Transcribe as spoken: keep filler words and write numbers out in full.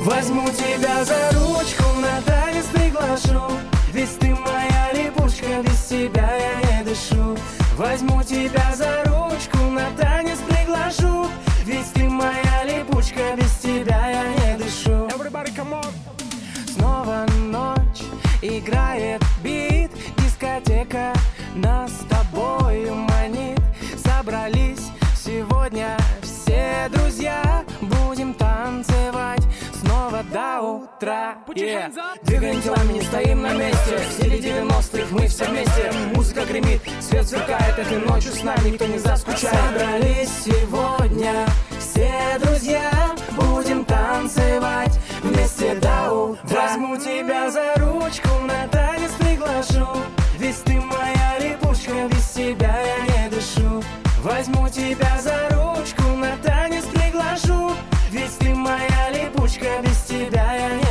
Возьму тебя за ручку, на танец приглашу. Ведь ты моя липучка, без тебя я не дышу. Возьму тебя за ручку, на танец приглашу. Ведь ты моя липучка, без тебя я не дышу. Everybody, come on. Снова ночь, играет бит, дискотека нас с тобою манит. Собрались сегодня все друзья, будем танцевать снова до утра. Yeah. Двигаем телами, не стоим на месте. В стиле девяностых мы все вместе. Музыка гремит, свет сверкает, этой ночью с нами никто не заскучает. Собрались сегодня все друзья, будем танцевать вместе до утра. Возьму тебя за ручку, на танец приглашу. Ведь ты моя липучка, без тебя я не дышу. Возьму тебя за ручку, на танец приглашу. Ведь ты моя липучка, без тебя я не